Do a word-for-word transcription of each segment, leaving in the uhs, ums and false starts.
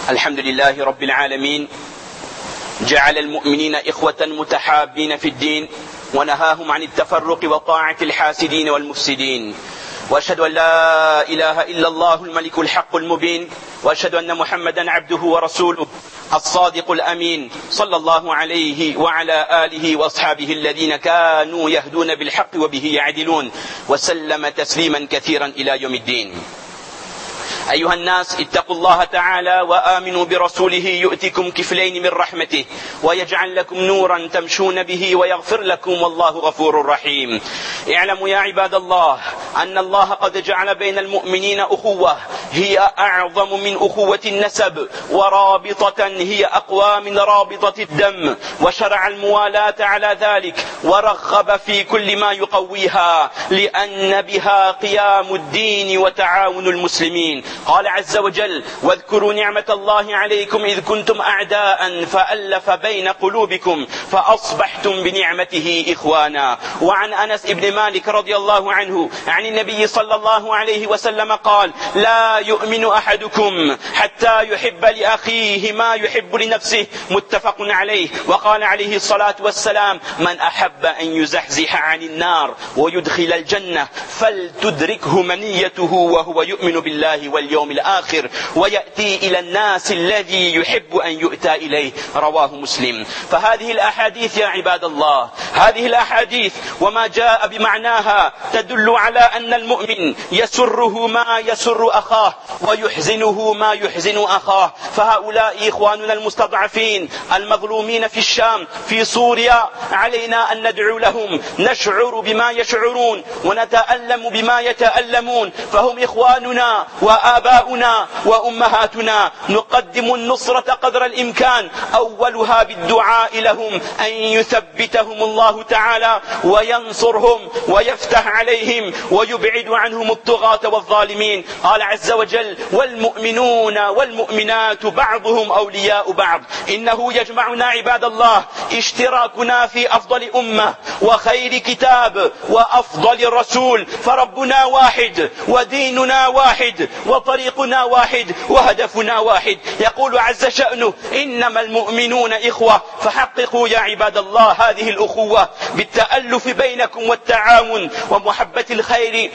الحمد لله رب العالمين، جعل المؤمنين إخوة متحابين في الدين، ونهاهم عن التفرق وطاعة الحاسدين والمفسدين. وأشهد أن لا إله إلا الله الملك الحق المبين، وأشهد أن محمدا عبده ورسوله الصادق الأمين، صلى الله عليه وعلى آله وأصحابه الذين كانوا يهدون بالحق وبه يعدلون، وسلم تسليما كثيرا إلى يوم الدين. أيها الناس، اتقوا الله تعالى وآمنوا برسوله يؤتكم كفلين من رحمته ويجعل لكم نورا تمشون به ويغفر لكم، والله غفور رحيم. اعلموا يا عباد الله أن الله قد جعل بين المؤمنين أخوة هي أعظم من أخوة النسب، ورابطة هي أقوى من رابطة الدم، وشرع الموالاة على ذلك ورغب في كل ما يقويها، لأن بها قيام الدين وتعاون المسلمين. قال عز وجل: واذكروا نعمة الله عليكم إذ كنتم أعداء فألف بين قلوبكم فأصبحتم بنعمته إخوانا. وعن أنس بن مالك رضي الله عنه عن النبي صلى الله عليه وسلم قال: لا يؤمن أحدكم حتى يحب لأخيه ما يحب لنفسه، متفق عليه. وقال عليه الصلاة والسلام: من أحب أن يزحزح عن النار ويدخل الجنة فلتدركه منيته وهو يؤمن بالله واليوم الآخر ويأتي إلى الناس الذي يحب أن يؤتى إليه، رواه مسلم. فهذه الأحاديث يا عباد الله، هذه الأحاديث وما جاء بمعناها تدل على أن المؤمن يسره ما يسر أخاه ويحزنه ما يحزن أخاه. فهؤلاء إخواننا المستضعفين المظلومين في الشام، في سوريا، علينا أن ندعو لهم، نشعر بما يشعرون ونتألم بما يتألمون، فهم إخواننا وآباؤنا وأمهاتنا. نقدم النصرة قدر الإمكان، أولها بالدعاء لهم أن يثبتهم الله تعالى وينصرهم ويفتح عليهم ويبعد عنهم الطغاة والظالمين. قال عز وجل: والمؤمنون والمؤمنات بعضهم أولياء بعض. إنه يجمعنا عباد الله اشتراكنا في أفضل أمة وخير كتاب وأفضل رسول، فربنا واحد وديننا واحد وطريقنا واحد وهدفنا واحد. يقول عز شأنه: إنما المؤمنون إخوة. فحققوا يا عباد الله هذه الأخوة بالتألف بينكم والتعاون ومحبة الخير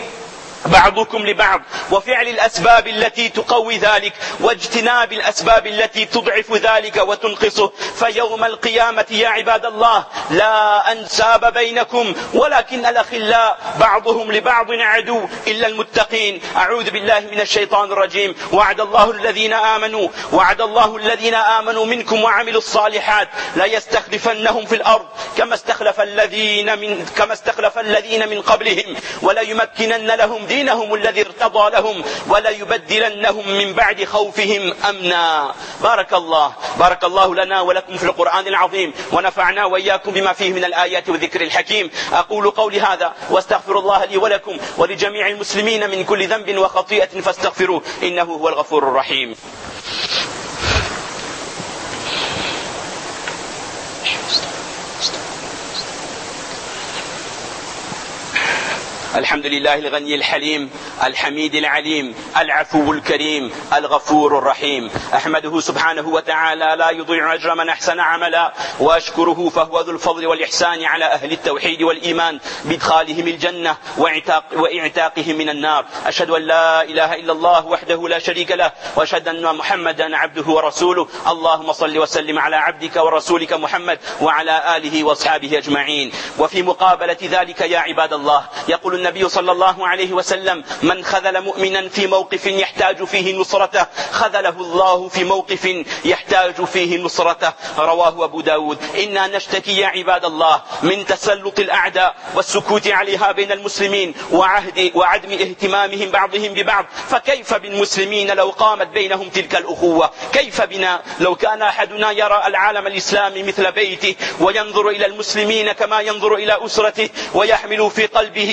بعضكم لبعض، وفعل الأسباب التي تقوي ذلك واجتناب الأسباب التي تضعف ذلك وتنقصه. فيوم القيامة يا عباد الله لا أنساب بينكم، ولكن الأخلاء بعضهم لبعض عدو إلا المتقين. أعوذ بالله من الشيطان الرجيم. وعد الله الذين آمنوا وعد الله الذين آمنوا منكم وعملوا الصالحات لا يستخلفنهم في الأرض كما استخلف الذين من كما استخلف الذين من قبلهم ولا يمكنن لهم دينهم الذي ارتضى لهم ولا يبدلنهم من بعد خوفهم أمنا. بارك الله بارك الله لنا ولكم في القرآن العظيم، ونفعنا وإياكم بما فيه من الآيات والذكر الحكيم. أقول قولي هذا واستغفر الله لي ولكم ولجميع المسلمين من كل ذنب وخطيئة فاستغفروه إنه هو الغفور الرحيم. الحمد لله الغني الحليم الحميد العليم العفو الكريم الغفور الرحيم. أحمده سبحانه وتعالى لا يضيع أجر من أحسن عملا، وأشكره فهو ذو الفضل والإحسان على أهل التوحيد والإيمان بإدخالهم الجنة واعتاق وإعتاقهم من النار. أشهد أن لا إله إلا الله وحده لا شريك له، وأشهد أن محمدا عبده ورسوله. اللهم صل وسلم على عبدك ورسولك محمد وعلى آله وأصحابه أجمعين. وفي مقابلة ذلك يا عباد الله يقول النبي صلى الله عليه وسلم: من خذل مؤمنا في موقف يحتاج فيه نصرته خذله الله في موقف يحتاج فيه نصرته، رواه أبو داود. إنا نشتكي يا عباد الله من تسلط الأعداء والسكوت عليها بين المسلمين وعهد وعدم اهتمامهم بعضهم ببعض. فكيف بالمسلمين لو قامت بينهم تلك الأخوة؟ كيف بنا لو كان أحدنا يرى العالم الإسلامي مثل بيته وينظر إلى المسلمين كما ينظر إلى أسرته ويحمل في قلبه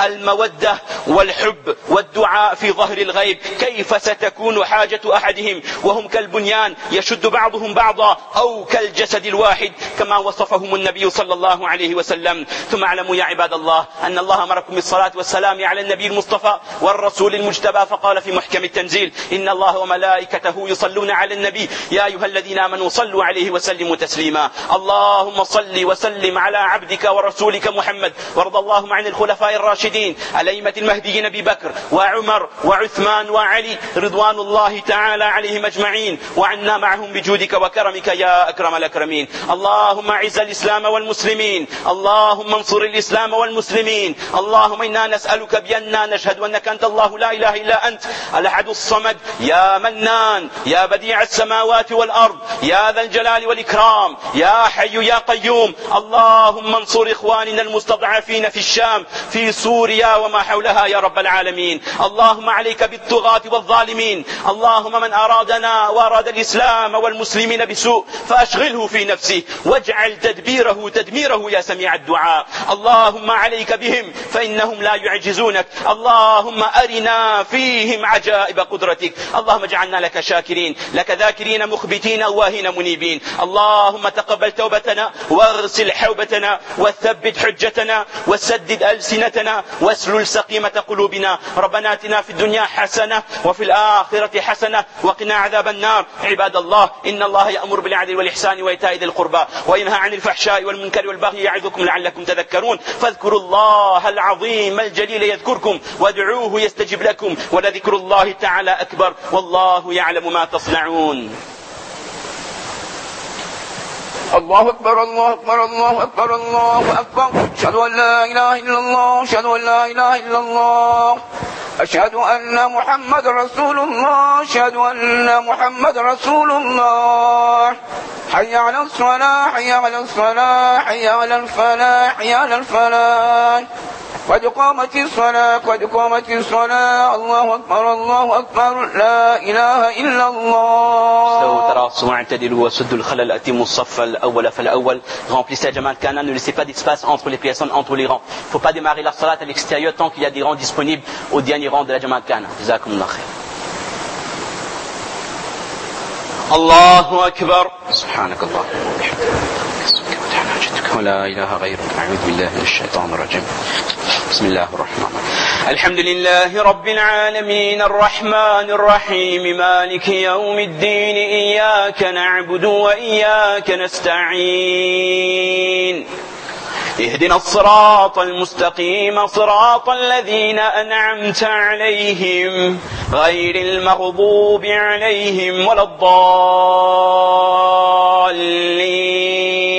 المودة والحب والدعاء في ظهر الغيب، كيف ستكون حاجة أحدهم وهم كالبنيان يشد بعضهم بعضا أو كالجسد الواحد كما وصفهم النبي صلى الله عليه وسلم. ثم اعلموا يا عباد الله أن الله أمركم بالصلاة والسلام على النبي المصطفى والرسول المجتبى، فقال في محكم التنزيل: إن الله وملائكته يصلون على النبي يا أيها الذين آمنوا صلوا عليه وسلموا تسليما. اللهم صل وسلم على عبدك ورسولك محمد، وارض اللهم عن الخلفاء الراشدين الأئمة المهديين أبي بكر وعمر وعثمان وعلي رضوان الله تعالى عليهم أجمعين، وعنا معهم بجودك وكرمك يا أكرم الأكرمين. اللهم أعز الإسلام والمسلمين، اللهم انصر الإسلام والمسلمين. اللهم إنا نسألك بأننا نشهد أنك أنت الله لا إله إلا أنت الأحد الصمد يا منان يا بديع السماوات والأرض يا ذا الجلال والإكرام يا حي يا قيوم. اللهم انصر إخواننا المستضعفين في الشام في سوريا وما حولها يا رب العالمين. اللهم عليك بالطغاة والظالمين. اللهم من أرادنا وأراد الإسلام والمسلمين بسوء فأشغله في نفسه واجعل تدبيره تدميره يا سميع الدعاء. اللهم عليك بهم فإنهم لا يعجزونك. اللهم أرنا فيهم عجائب قدرتك. اللهم اجعلنا لك شاكرين لك ذاكرين مخبتين أواهين منيبين. اللهم تقبل توبتنا واغسل حوبتنا وثبت حجتنا وسدد ألسنتنا واسلل سقيمة قلوبنا. ربنا آتنا في الدنيا حسنة وفي الآخرة حسنة وقنا عذاب النار. عباد الله، إن الله يأمر بالعدل والإحسان وإيتاء ذي القربى وينهى عن الفحشاء والمنكر والبغي يعظكم لعلكم تذكرون. فاذكروا الله العظيم الجليل يذكركم وادعوه يستجب لكم ولذكر الله تعالى أكبر والله يعلم ما تصنعون. الله أكبر الله أكبر الله أكبر الله أكبر. أشهد أن لا إله إلا الله أشهد أن لا إله إلا الله أشهد أن محمد رسول الله أشهد أن محمد رسول الله. حي على الصلاة حي على الصلاة حي على الفلاح حي على الفلاح. قد قامت الصلاة قد قامت الصلاة. الله أكبر الله أكبر لا إله إلا الله. استووا تراصوا واعتدلوا وسدوا الخلل أتموا الصف الأول فالأول. Remplissez la Jamaat Kana, ne laissez pas d'espace entre les personnes, entre les rangs. Il ne faut pas démarrer la salat à l'extérieur tant qu'il y a des rangs disponibles au dernier rang de la Jamaat Kana. Jazakumullah khair. الله أكبر. سبحانك اللهم وبحمدك ولا إله غيرك أعوذ بالله من الشيطان الرجيم. بسم الله الرحمن الرحيم. الحمد لله رب العالمين الرحمن الرحيم مالك يوم الدين إياك نعبد وإياك نستعين اهدنا الصراط المستقيم صراط الذين أنعمت عليهم غير المغضوب عليهم ولا الضالين